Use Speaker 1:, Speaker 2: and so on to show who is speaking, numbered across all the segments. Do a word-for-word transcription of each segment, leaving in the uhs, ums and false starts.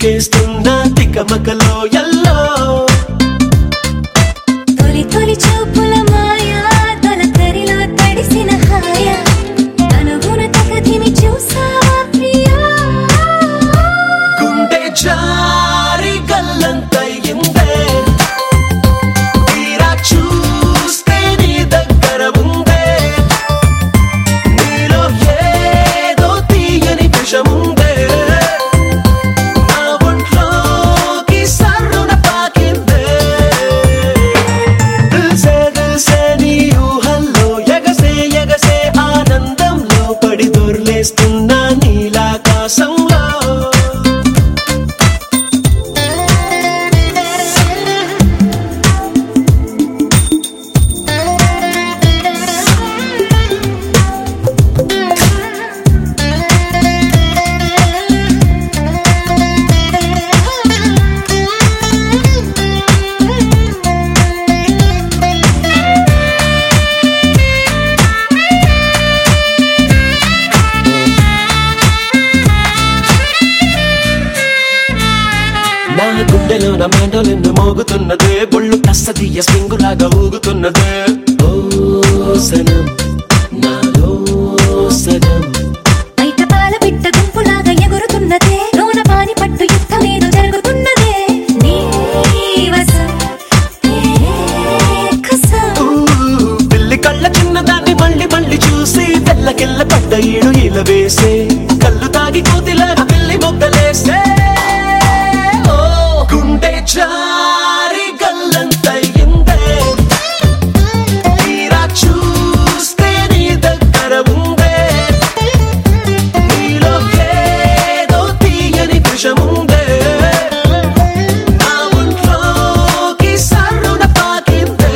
Speaker 1: దూకేస్తున్నా తికమకలో yellow
Speaker 2: తొలి తొలి చూపుల మాయా తొలకరిలో తడిసిన హాయ అనుగుణ తగదిమి చూసావా ప్రియా
Speaker 1: గుండె జారి గల్లంతయిందే తీరా చూస్తే నీ దగ్గర ఉందే నీలో ఏదో తీయని విషముందే నా ఒంట్లోకి సర్రున పాకిందే దిల్సే దిల్సే నీ ఊహల్లో ఎగసే ఎగసే ఆనందంలో పడి దొర్లేస్తున్నా నీలాకాశంలో నా గుండెలో నా మెండలెన్ను మోగుతున్నదే బొళ్ళు కస్తదీయ స్ప్రింగులాగా ఊగుతున్నదే ఓ సనం నాలో సనం
Speaker 2: బయట పాల బిడ్డ గుంపులాగా ఎగురుతున్నదే లోన పాని పట్టు యుద్ధమేదో జరుగుతున్నదే నీ వసం తేరే కసం
Speaker 1: ఊ, పిల్లి కళ్ళ చిన్నదాన్ని మళ్ళీ మళ్ళీ చూసి తెల్లకిల్ల పడ్డ ఈడు ఇలా వేసే కళ్ళు తాగి కోతిలాగా పిల్లి మొగ్గలేసే ఓ గుండె జారి గల్లంతయిందే తీరా చూస్తే నీ దగ్గర ఉందే నీలో ఏదో తీయని విషముందే నా ఒంట్లోకి సర్రున పాకిందే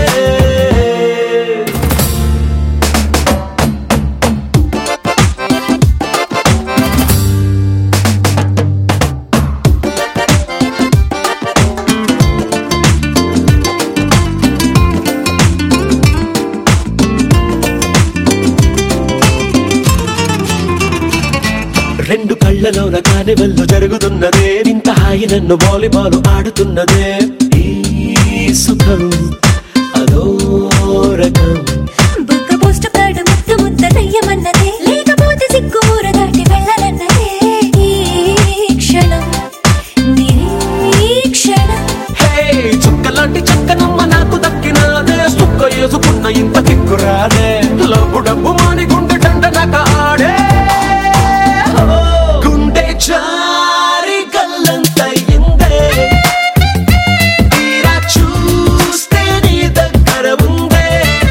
Speaker 1: రెండు కళ్ళలోన కానివెల్లు జరుగుతున్నదే ఇంత హాయి నన్ను వాలీబాల్ ఆడుతున్నదే ఈ సుఖం అదో రకం
Speaker 2: బుగ్గ పోస్ట్ కార్డు ముద్దు ముద్ద దయ్యమన్నదే లేకపోతే సిగ్గు ఊర దాటి వెళ్ళనన్నదే ఈ క్షణం నిరీక్షణం
Speaker 1: హే చుక్కలాంటి చక్కనమ్మ నాకు దక్కినాదే సుక్క వేసుకున్న ఇంత కిక్కురాదే లబ్బు డబ్బు మాని గుండె డండనక ఆడే ఓ, గుండె జారి గల్లంతయిందే తీరా చూస్తే నీ దగ్గర ఉందే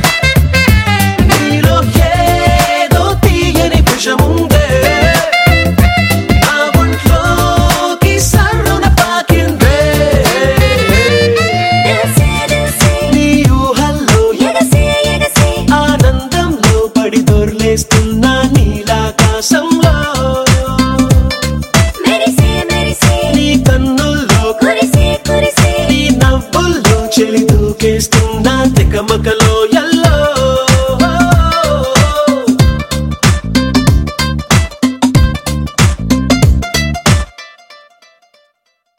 Speaker 1: నీలో ఏదో తీయని విషముందే నా ఒంట్లోకి సర్రున పాకిందే
Speaker 2: దిల్సే దిల్సే
Speaker 1: నీ ఊహల్లో
Speaker 2: ఎగసే ఎగసే
Speaker 1: ఆనందంలో పడి దొర్లేస్తున్నా నీలాకాశంలో
Speaker 2: మెరిసే మెరిసే
Speaker 1: నీ కన్నుల్లో
Speaker 2: కురిసే కురిసే
Speaker 1: నీ నవ్వుల్లో చెలి దూకేస్తున్నా తికమకలో